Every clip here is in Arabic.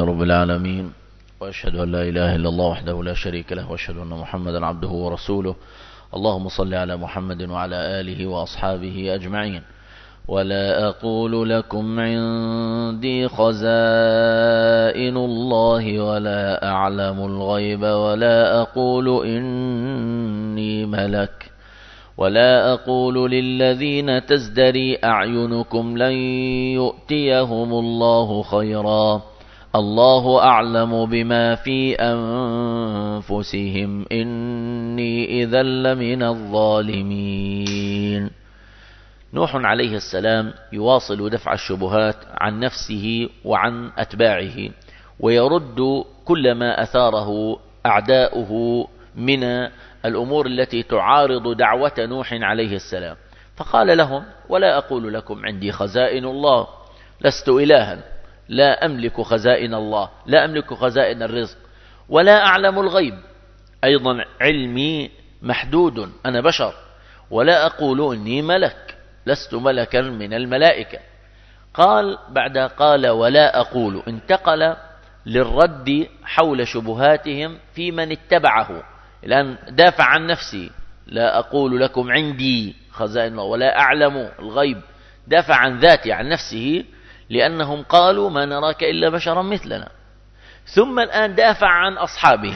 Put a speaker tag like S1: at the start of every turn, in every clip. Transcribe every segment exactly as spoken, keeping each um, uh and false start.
S1: لله رب العالمين، وأشهد أن لا إله إلا الله وحده لا شريك له، وأشهد أن محمدا عبده ورسوله. اللهم صل على محمد وعلى آله وأصحابه أجمعين. ولا أقول لكم عندي خزائن الله ولا أعلم الغيب ولا أقول إني ملك ولا أقول للذين تزدري أعينكم لن يؤتيهم الله خيرا الله أعلم بما في أنفسهم إني إذا لمن الظالمين. نوح عليه السلام يواصل دفع الشبهات عن نفسه وعن أتباعه، ويرد كل ما أثاره أعداؤه من الأمور التي تعارض دعوة نوح عليه السلام. فقال لهم: ولا أقول لكم عندي خزائن الله، لست إلها، لا أملك خزائن الله، لا أملك خزائن الرزق، ولا أعلم الغيب، أيضا علمي محدود، أنا بشر. ولا أقول إني ملك، لست ملكا من الملائكة. قال بعد قال ولا أقول، انتقل للرد حول شبهاتهم في من اتبعه. الآن دافع عن نفسه: لا أقول لكم عندي خزائن الله ولا أعلم الغيب، دافع عن ذاته عن نفسه، لأنهم قالوا ما نراك إلا بشرا مثلنا. ثم الآن دافع عن أصحابه،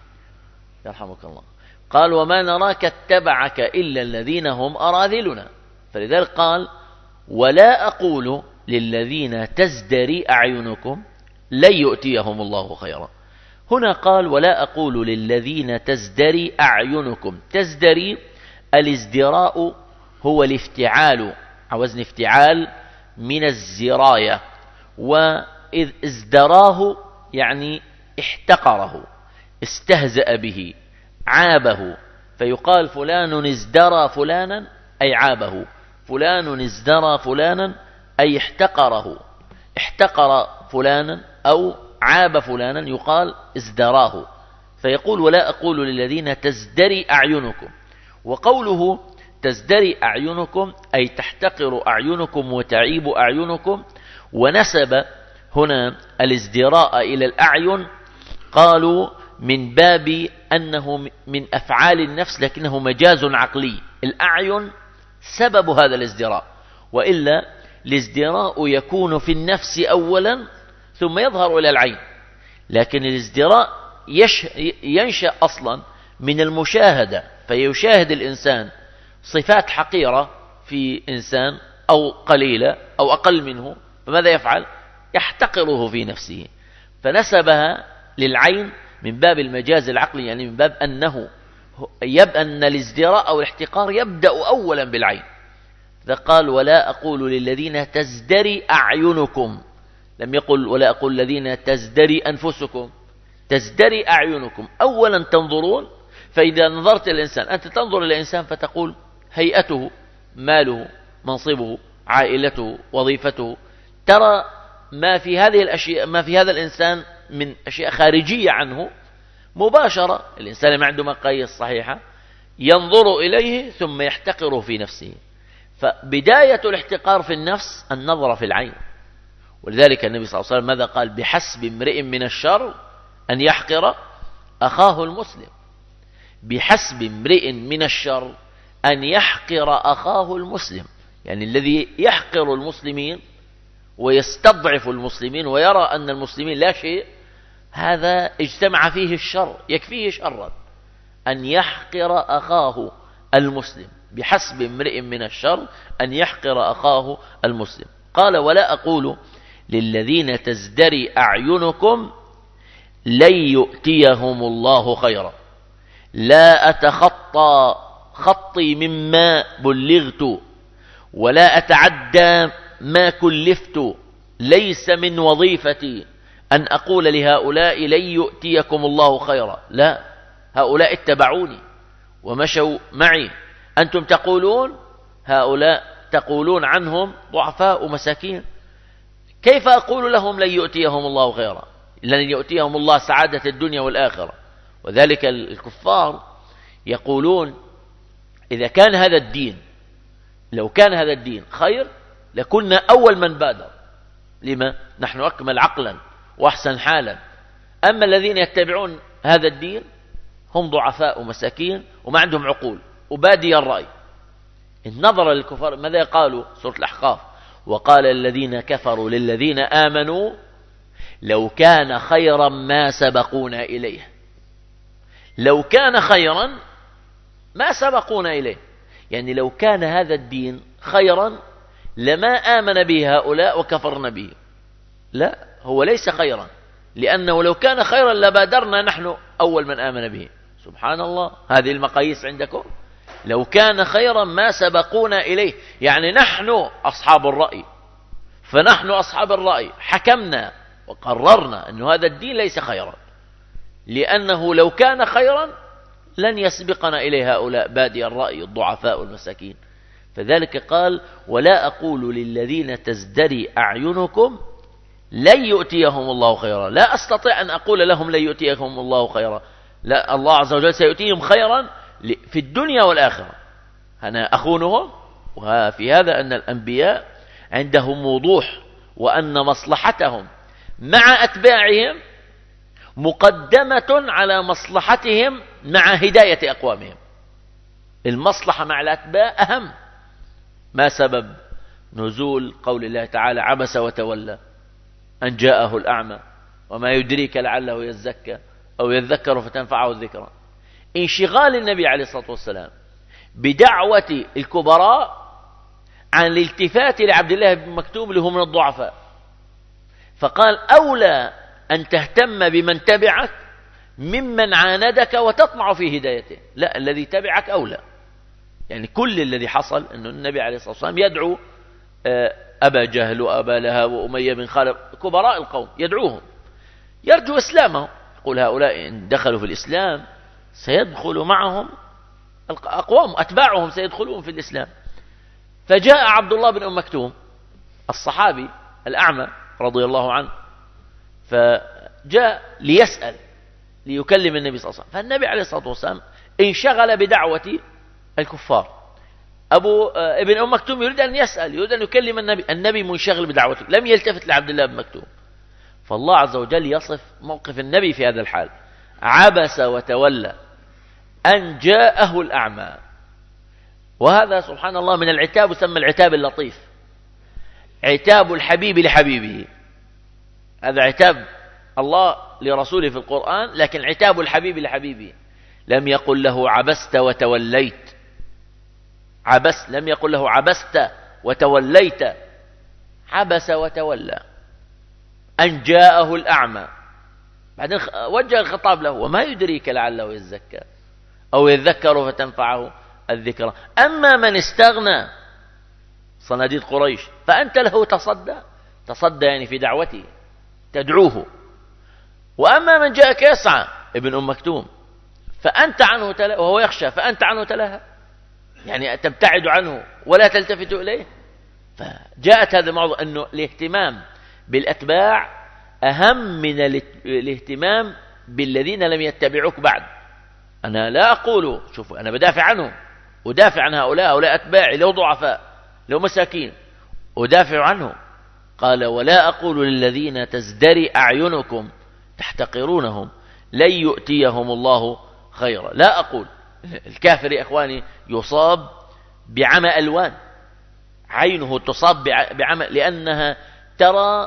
S1: يرحمك الله، قال: وما نراك اتبعك إلا الذين هم أراذلنا. فلذلك قال: ولا أقول للذين تزدري أعينكم لن يؤتيهم الله خيرا. هنا قال: ولا أقول للذين تزدري أعينكم. تزدري، الازدراء هو الافتعال، وزن افتعال من الزراية، وإذ ازدراه يعني احتقره، استهزأ به، عابه. فيقال فلان ازدرى فلانا أي عابه، فلان ازدرى فلانا أي احتقره، احتقر فلانا أو عاب فلانا يقال ازدراه. فيقول: ولا أقول للذين تزدري أعينكم. وقوله تزدري أعينكم أي تحتقر أعينكم وتعيب أعينكم. ونسب هنا الازدراء إلى الأعين، قالوا من باب أنه من أفعال النفس، لكنه مجاز عقلي. الأعين سبب هذا الازدراء، وإلا الازدراء يكون في النفس أولا ثم يظهر إلى العين، لكن الازدراء ينشأ أصلا من المشاهدة. فيشاهد الإنسان صفات حقيرة في إنسان أو قليلة أو أقل منه، فماذا يفعل؟ يحتقره في نفسه. فنسبها للعين من باب المجاز العقلي، يعني من باب أنه يبقى أن الازدراء أو الاحتقار يبدأ أولا بالعين. فقال: ولا أقول للذين تزدري أعينكم، لم يقل ولا أقول الذين تزدري أنفسكم. تزدري أعينكم، أولا تنظرون. فإذا نظرت الإنسان، أنت تنظر إلى الإنسان فتقول هيئته، ماله، منصبه، عائلته، وظيفته، ترى ما في هذه الأشياء، ما في هذا الإنسان من أشياء خارجية عنه مباشرة. الإنسان ما عنده مقاييس صحيحة ينظر إليه ثم يحتقره في نفسه. فبداية الاحتقار في النفس النظر في العين. ولذلك النبي صلى الله عليه وسلم ماذا قال؟ بحسب امرئ من الشر أن يحقر أخاه المسلم. بحسب امرئ من الشر أن يحقر أخاه المسلم، يعني الذي يحقر المسلمين ويستضعف المسلمين ويرى أن المسلمين لا شيء، هذا اجتمع فيه الشر، يكفيه شرا أن يحقر أخاه المسلم. بحسب امرئ من الشر أن يحقر أخاه المسلم. قال: ولا أقول للذين تزدري أعينكم لن يؤتيهم الله خيرا. لا أتخطى خطي مما بلغت ولا أتعدى ما كلفت. ليس من وظيفتي أن أقول لهؤلاء لن يؤتيكم الله خيرا، لا، هؤلاء اتبعوني ومشوا معي. أنتم تقولون هؤلاء تقولون عنهم ضعفاء ومساكين، كيف أقول لهم لن يؤتيهم الله خيرا؟ لن يؤتيهم الله سعادة الدنيا والآخرة. وذلك الكفار يقولون إذا كان هذا الدين، لو كان هذا الدين خير لكنا أول من بادر. لما؟ نحن أكمل عقلا وأحسن حالا. أما الذين يتبعون هذا الدين هم ضعفاء ومساكين وما عندهم عقول وبادي الرأي. النظر للكفار ماذا قالوا؟ سورة الأحقاف: وقال الذين كفروا للذين آمنوا لو كان خيرا ما سبقونا إليه. لو كان خيرا ما سبقونا إليه، يعني لو كان هذا الدين خيرا لما آمن به هؤلاء وكفرنا به. لا، هو ليس خيرا، لأنه لو كان خيرا لبادرنا نحن أول من آمن به. سبحان الله، هذه المقاييس عندكم. لو كان خيرا ما سبقونا إليه، يعني نحن أصحاب الرأي، فنحن أصحاب الرأي حكمنا وقررنا أن هذا الدين ليس خيرا، لأنه لو كان خيرا لن يسبقنا إليه هؤلاء بادي الرأي الضعفاء والمساكين. فذلك قال: ولا أقول للذين تزدري أعينكم لن يؤتيهم الله خيرا. لا أستطيع أن أقول لهم لن يؤتيهم الله خيرا، لا، الله عز وجل سيؤتيهم خيرا في الدنيا والآخرة. أنا أخونهم. وفي هذا أن الأنبياء عندهم وضوح، وأن مصلحتهم مع أتباعهم مقدمة على مصلحتهم مع هداية أقوامهم. المصلحة مع الأتباع أهم. ما سبب نزول قول الله تعالى: عبس وتولى أن جاءه الأعمى وما يدريك لعله يزكى أو يذكر فتنفعه الذكرى؟ انشغال النبي عليه الصلاة والسلام بدعوة الكبراء عن الالتفات لعبد الله بن مكتوم اللي هو من الضعفاء، فقال: أولى أن تهتم بمن تبعك ممن عاندك وتطمع في هدايته. لا، الذي تبعك أولى. يعني كل الذي حصل أن النبي عليه الصلاة والسلام يدعو أبا جهل وأبا لهب وأمية بن خلف، كبراء القوم، يدعوهم يرجو إسلامهم، يقول هؤلاء إن دخلوا في الإسلام سيدخل معهم أقوام أتباعهم سيدخلون في الإسلام. فجاء عبد الله بن أم مكتوم الصحابي الأعمى رضي الله عنه، فجاء ليسأل ليكلم النبي صلى الله عليه وسلم. فالنبي عليه الصلاة والسلام انشغل بدعوة الكفار. أبو ابن أم مكتوم يريد أن يسأل، يريد أن يكلم النبي، النبي منشغل بدعوته، لم يلتفت لعبد الله بن مكتوم. فالله عز وجل يصف موقف النبي في هذا الحال: عبس وتولى أن جاءه الأعمى. وهذا سبحان الله من العتاب، يسمى العتاب اللطيف، عتاب الحبيب لحبيبه. هذا عتاب الله لرسوله في القرآن، لكن عتاب الحبيب لحبيبه. لم يقل له عبست وتوليت، عبس، لم يقل له عبست وتوليت، عبس وتولى أن جاءه الأعمى. بعدين وجه الخطاب له: وما يدريك لعله يزكى أو يذكر فتنفعه الذكرى. أما من استغنى، صناديد قريش، فأنت له تصدى، تصدى يعني في دعوته تدعوه. وأما من جاءك يسعى، ابن أم مكتوم، فأنت عنه تلا وهو يخشى، فأنت عنه تلاها، يعني تبتعد عنه ولا تلتفت إليه. فجاءت هذا الموضوع أنه الاهتمام بالأتباع أهم من الاهتمام بالذين لم يتبعوك بعد. أنا لا أقول، شوفوا، أنا بدافع عنهم، ودافع عن هؤلاء، هؤلاء أتباعي لو ضعفاء لو مساكين، ودافع عنهم. قال: ولا أقول للذين تزدري أعينكم تحتقرونهم لن يؤتيهم الله خيرا. لا أقول. الكافر يا إخواني يصاب بعمى ألوان، عينه تصاب بعمى، لأنها ترى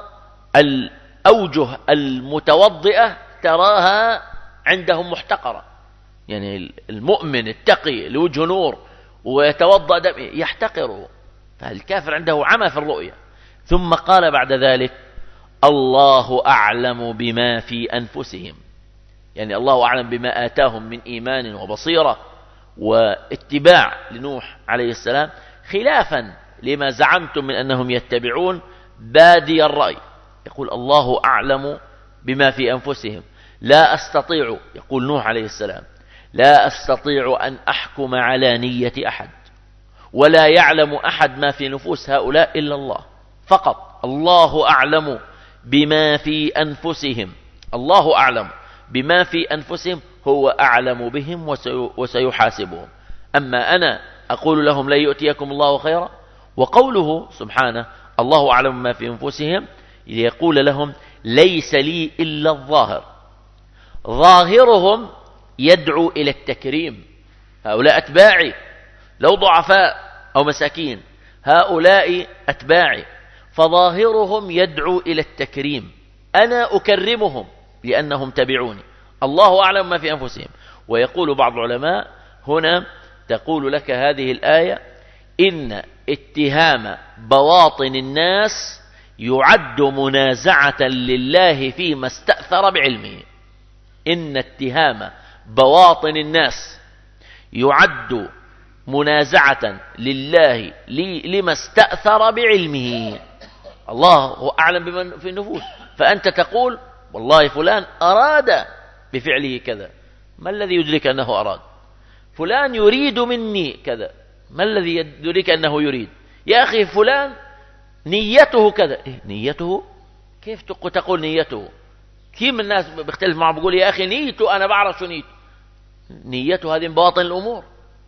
S1: الأوجه المتوضئة تراها عندهم محتقرة. يعني المؤمن التقي لوجه نور ويتوضأ دم يحتقره، فالكافر عنده عمى في الرؤية. ثم قال بعد ذلك: الله أعلم بما في أنفسهم، يعني الله أعلم بما آتاهم من إيمان وبصيرة واتباع لنوح عليه السلام، خلافا لما زعمتم من أنهم يتبعون بادي الرأي. يقول: الله أعلم بما في أنفسهم، لا أستطيع، يقول نوح عليه السلام، لا أستطيع أن أحكم على نية أحد، ولا يعلم أحد ما في نفوس هؤلاء إلا الله فقط. الله أعلم بما في أنفسهم، الله أعلم بما في أنفسهم، هو أعلم بهم وسيحاسبهم. أما أنا أقول لهم لن يؤتيكم الله خيرا. وقوله سبحانه: الله أعلم ما في أنفسهم، ليقول لهم: ليس لي إلا الظاهر. ظاهرهم يدعو إلى التكريم، هؤلاء أتباعي لو ضعفاء أو مساكين، هؤلاء أتباعي، فظاهرهم يدعو إلى التكريم، أنا أكرمهم لأنهم تبعوني، الله أعلم ما في أنفسهم. ويقول بعض العلماء هنا تقول لك هذه الآية إن اتهام بواطن الناس يعد منازعة لله فيما استأثر بعلمه. إن اتهام بواطن الناس يعد منازعة لله لما استأثر بعلمه، الله هو أعلم بمن في النفوس، فأنت تقول والله فلان أراد بفعله كذا، ما الذي يدرك أنه أراد؟ فلان يريد مني كذا، ما الذي يدرك أنه يريد؟ يا أخي فلان نيته كذا، إيه نيته؟ كيف تقول نيته؟ كثير من الناس بيختلف معه بيقول يا أخي نيته أنا بعرف شو نيته. نيته هذه من بواطن الأمور.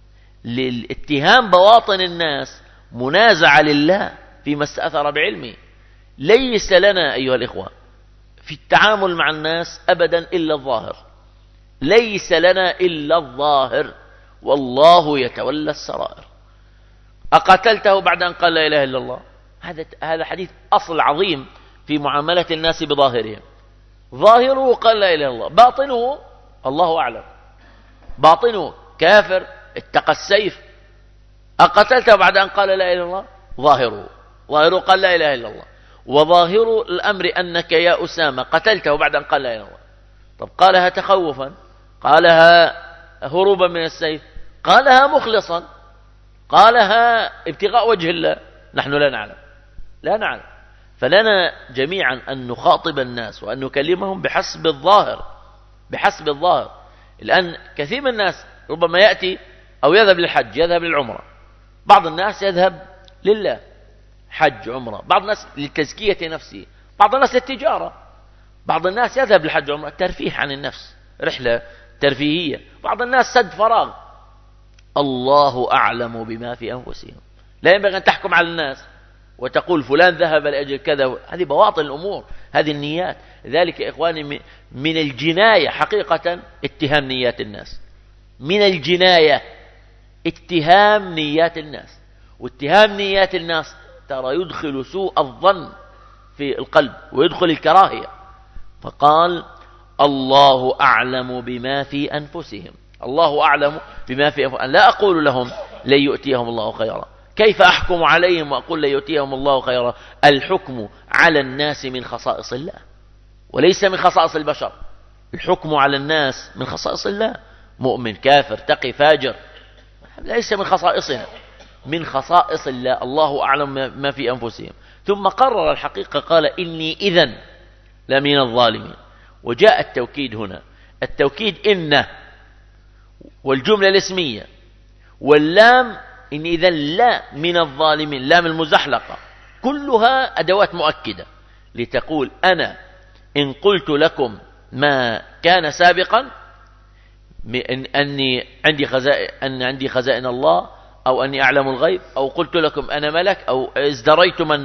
S1: للاتهام بواطن الناس منازعة لله فيما استأثر بعلمه. ليس لنا أيها الإخوة في التعامل مع الناس أبدا إلا الظاهر، ليس لنا إلا الظاهر، والله يتولى السرائر. أقتلته بعد أن قال لا إله إلا الله؟ هذا هذا حديث أصل عظيم في معاملة الناس بظاهرهم. ظاهره قال لا إله إلا الله، باطنه الله أعلم، باطنه كافر اتقى السيف. أقتلته بعد أن قال لا إله إلا الله؟ ظاهره ظاهره قال لا إله إلا الله. وظاهر الأمر أنك يا أسامة قتلته بعد أن قال لا إله إلا الله. طب قالها تخوفا، قالها هروبا من السيف، قالها مخلصا، قالها ابتغاء وجه الله؟ نحن لا نعلم، لا نعلم. فلنا جميعا أن نخاطب الناس وأن نكلمهم بحسب الظاهر، بحسب الظاهر. الآن كثير من الناس ربما يأتي أو يذهب للحج، يذهب للعمرة. بعض الناس يذهب لله، حج عمرة، بعض الناس لتزكية نفسه، بعض الناس للتجارة، بعض الناس يذهب للحج عمرة ترفيه عن النفس، رحلة ترفيهية، بعض الناس سد فراغ. الله أعلم بما في أنفسهم. لا ينبغي أن تحكم على الناس وتقول فلان ذهب لأجل كذا، هذه بواطن الأمور، هذه النيات. ذلك يا إخواني من الجناية حقيقة اتهام نيات الناس، من الجناية اتهام نيات الناس. واتهام نيات الناس ترى يدخل سوء الظن في القلب ويدخل الكراهية. فقال الله أعلم بما في أنفسهم، الله أعلم بما في أنفسهم. لا أقول لهم لن يؤتيهم الله خيرا، كيف أحكم عليهم وأقول لن يؤتيهم الله خيرا؟ الحكم على الناس من خصائص الله وليس من خصائص البشر. الحكم على الناس من خصائص الله، مؤمن كافر تقي فاجر، ليس من خصائصنا، من خصائص الله. الله أعلم ما في أنفسهم. ثم قرر الحقيقة قال إني إذن لمن الظالمين. وجاء التوكيد هنا، التوكيد إن، والجملة الاسمية، واللام إن إذن لا من الظالمين، لام المزحلقة، كلها أدوات مؤكدة لتقول أنا إن قلت لكم ما كان سابقا أني عندي خزائن، أن عندي خزائن الله، أو أني أعلم الغيب، أو قلت لكم أنا ملك، أو ازدريت من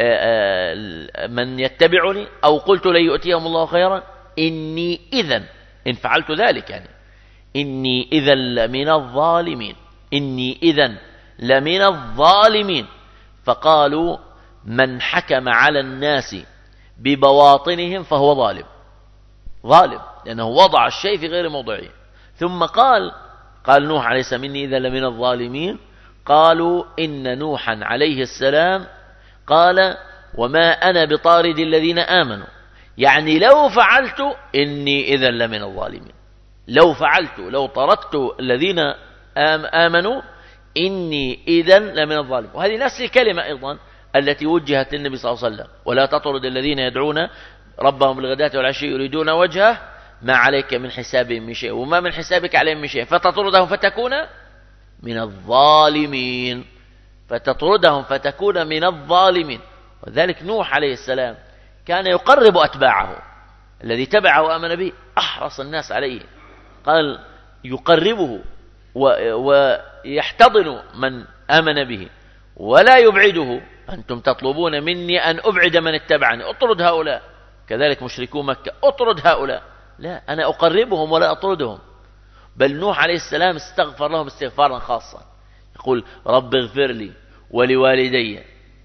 S1: من يتبعني، أو قلت لن يؤتيهم الله خيرا، إني إذن إن فعلت ذلك يعني إني إذن لمن الظالمين، إني إذن لمن الظالمين. فقالوا من حكم على الناس ببواطنهم فهو ظالم، ظالم لأنه وضع الشيء في غير موضعه. ثم قال قال نوح عليه السلام إني إذن لمن الظالمين. قالوا إن نوحا عليه السلام قال وما أنا بطارد الذين آمنوا، يعني لو فعلت إني إذن لمن الظالمين، لو فعلت لو طردت الذين آمنوا إني إذن لمن الظالمين. وهذه نفس الكلمة أيضا التي وجهت للنبي صلى الله عليه وسلم، ولا تطرد الذين يدعون ربهم بالغداة والعشي يريدون وجهه ما عليك من حسابهم من شيء وما من حسابك عليهم من شيء فتطردهم فتكون من الظالمين، فتطردهم فتكون من الظالمين. وذلك نوح عليه السلام كان يقرب أتباعه، الذي تبعه وآمن به أحرص الناس عليه، قال يقربه ويحتضن من آمن به ولا يبعده. أنتم تطلبون مني أن أبعد من اتبعني، اطرد هؤلاء. كذلك مشركو مكة اطرد هؤلاء، لا، أنا أقربهم ولا أطردهم. بل نوح عليه السلام استغفر لهم استغفارا خاصا، يقول رب اغفر لي ولوالدي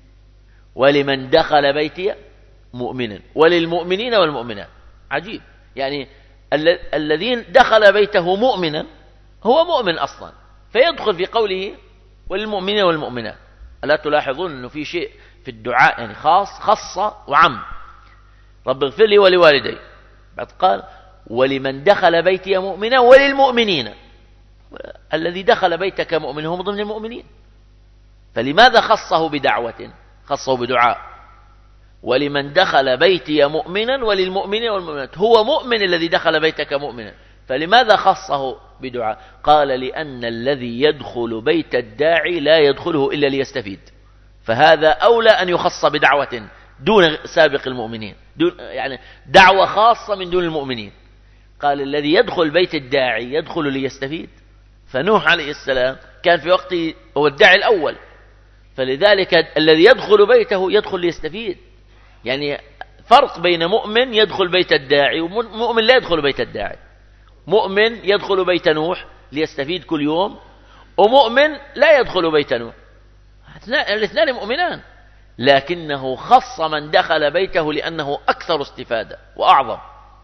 S1: ولمن دخل بيتي مؤمنا وللمؤمنين والمؤمنات. عجيب، يعني الذين دخل بيته مؤمنا هو مؤمن أصلا، فيدخل في قوله وللمؤمنين والمؤمنات. ألا تلاحظون أنه في شيء في الدعاء يعني خاص خاصة وعم. رب اغفر لي ولوالدي، بعد قال ولمن دخل بيتي مؤمنا وللمؤمنين. الذي دخل بيتك مؤمن هو ضمن المؤمنين، فلماذا خصه بدعوة؟ خصه بدعاء. ولمن دخل بيتي مؤمنا وللمؤمنين والمؤمنات، هو مؤمن الذي دخل بيتك مؤمنا، فلماذا خصه بدعاء؟ قال لأن الذي يدخل بيت الداعي لا يدخله إلا ليستفيد، فهذا أولى أن يخص بدعوة دون سابق المؤمنين، دون يعني دعوة خاصة من دون المؤمنين. قال الذي يدخل بيت الداعي يدخل ليستفيد، فنوح عليه السلام كان في وقته هو الداعي الأول، فلذلك الذي يدخل بيته يدخل ليستفيد. يعني فرق بين مؤمن يدخل بيت الداعي ومؤمن لا يدخل بيت الداعي. مؤمن يدخل بيت نوح ليستفيد كل يوم، ومؤمن لا يدخل بيت نوح، الاثنان مؤمنان، لكنه خص من دخل بيته لأنه أكثر استفادة وأعظم.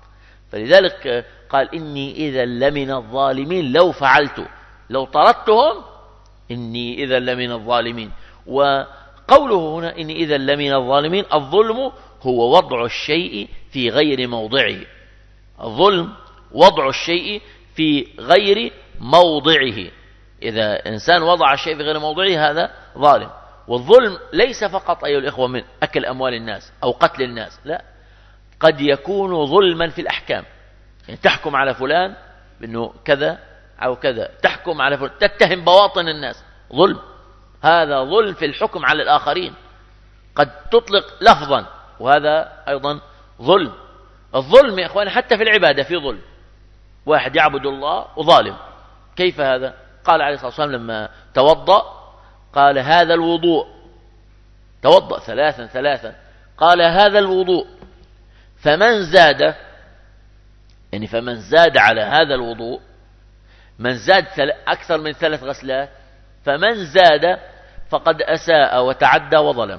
S1: فلذلك قال إني إذا لمن الظالمين لو فعلت، لو طردتهم إني إذا لمن الظالمين. وقوله هنا إني إذا لمن الظالمين، الظلم هو وضع الشيء في غير موضعه. الظلم وضع الشيء في غير موضعه، إذا إنسان وضع الشيء في غير موضعه هذا ظالم. والظلم ليس فقط أيها الإخوة من أكل أموال الناس أو قتل الناس، لا، قد يكون ظلما في الأحكام. يعني تحكم على فلان بأنه كذا أو كذا، تحكم على فلان، تتهم بواطن الناس، ظلم. هذا ظلم في الحكم على الآخرين. قد تطلق لفظا وهذا أيضا ظلم. الظلم يا إخواني حتى في العبادة في ظلم. واحد يعبد الله وظالم، كيف هذا؟ قال عليه الصلاة والسلام لما توضأ قال هذا الوضوء، توضأ ثلاثا ثلاثا، قال هذا الوضوء، فمن زاد، يعني فمن زاد على هذا الوضوء، من زاد أكثر من ثلاث غسلات، فمن زاد فقد أساء وتعدى وظلم.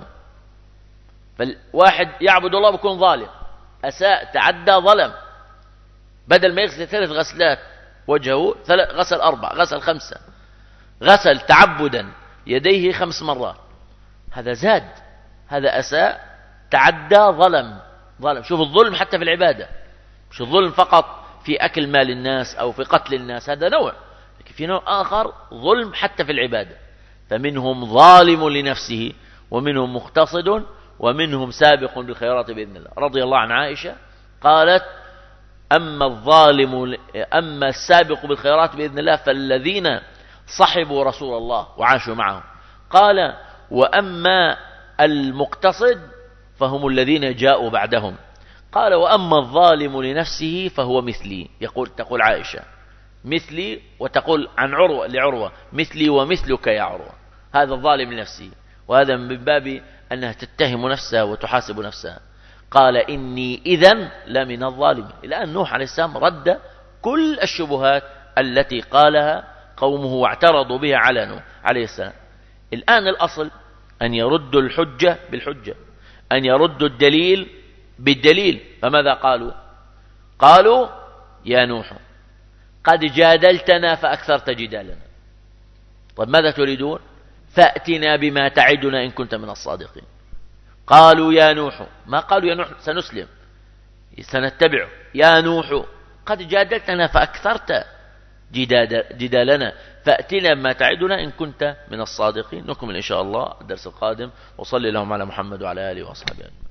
S1: فالواحد يعبد الله بيكون ظالم، أساء تعدى ظلم، بدل ما يغسل ثلاث غسلات وجهه غسل أربع، غسل خمسة، غسل تعبدا يديه خمس مرات، هذا زاد، هذا أساء تعدى ظلم. ظلم. شوف الظلم حتى في العبادة، مش الظلم فقط في أكل مال الناس أو في قتل الناس، هذا نوع، لكن في نوع آخر ظلم حتى في العبادة. فمنهم ظالم لنفسه ومنهم مقتصد ومنهم سابق بالخيرات بإذن الله. رضي الله عن عائشة قالت أما الظالم أما السابق بالخيرات بإذن الله فالذين صحبوا رسول الله وعاشوا معه. قال وأما المقتصد فهم الذين جاءوا بعدهم. قال وأما الظالم لنفسه فهو مثلي، يقول تقول عائشة مثلي، وتقول عن عروة لعروة مثلي ومثلك يا عروة، هذا الظالم لنفسه، وهذا من باب أنها تتهم نفسها وتحاسب نفسها. قال إني إذن لمن الظالمين. الآن نوح عليه السلام رد كل الشبهات التي قالها قومه واعترضوا بها على نوح عليه السلام. الآن الأصل أن يردوا الحجة بالحجة، أن يردوا الدليل بالدليل. فماذا قالوا؟ قالوا يا نوح قد جادلتنا فأكثرت جدالنا. طيب ماذا تريدون؟ فأتنا بما تعدنا إن كنت من الصادقين. قالوا يا نوح، ما قالوا يا نوح سنسلم سنتبعه، يا نوح قد جادلتنا فأكثرت جدالنا فأتنا بما تعدنا إن كنت من الصادقين. نكمل إن شاء الله الدرس القادم، وصلي اللهم على محمد وعلى آله وأصحابه.